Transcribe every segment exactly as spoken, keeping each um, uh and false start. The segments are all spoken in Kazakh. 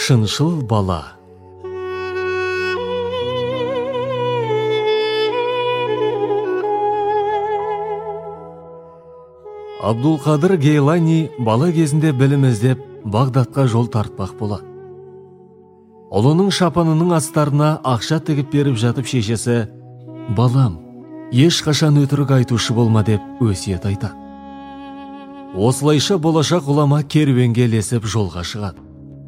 Шыншыл бала. Абдулқадыр Гейлани бала кезінде білім іздеп Бағдатқа жол тартпақ болады. Ұлының шапанының астарына ақша тігіп беріп жатып шешесі: «Балам, ешқашан өтірік айтушы болма» деп өсиет айтады. Осылайша болашақ ғұлама керуенге ілесіп жолға шығады.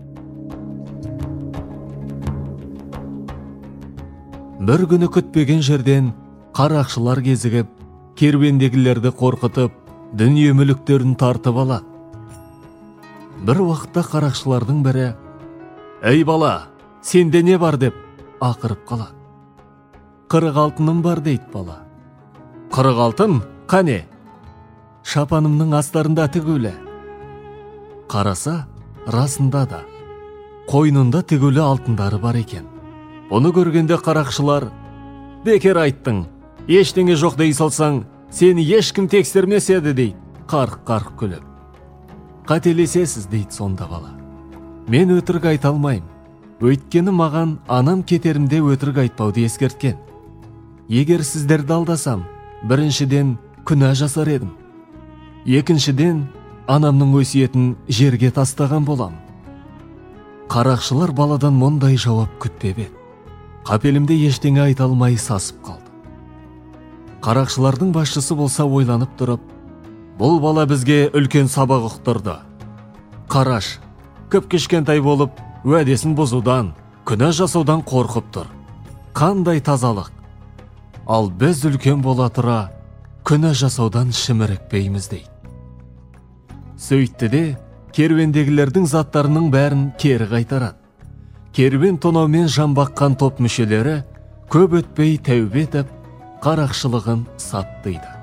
Бір күні күтпеген жерден қарақшылар кезігіп, керуендегілерді қорқытып, дүние мүліктерін тартып алады. Бір уақытта қарақшылардың бірі: «Ей бала, сенде не бар?» деп ақырып қалады. «Қырық алтыным бар» дейді бала. «Қырық алтын? Қане?» «Шапанымның астарында тігулі». Қараса, расында да қойнында тігулі алтындары бар екен. Бұны көргенде қарақшылар: «Бекер айттың, ештеңе жоқ дей салсаң, сені ешкім тексермес еді» дейді, қарқ-қарқ күліп. «Қателесесіз» дейді сонда бала. «Мен өтірік айта алмайым. Өйткені маған анам кетерімде өтірік айтпауды ескерткен. Егер сіздерді алдасам, біріншіден күнә жасар едім. Екіншіден, анамның өсиетін жерге тастаған болам». Қарақшылар баладан мұндай жауап күтпеп еді. Қапелімде ештеңе айта алмай сасып қалды. Қарақшылардың басшысы болса ойланып тұрып: «Бұл бала бізге үлкен сабақ ұқтырды. Қараш, кіп-кішкентай болып, уәдесін бұзудан, күнә жасаудан қорқып тұр. Қандай тазалық! Ал біз үлкен бола тұра, күнә жасаудан шімірікпейміз» дейді. Сөйтті де керуендегілердің заттарының бәрін кері қайтарады. Керуен тонаумен жан баққан топ мүшелері көп өтпей тәубе етіп, қарақшылығын саттайды.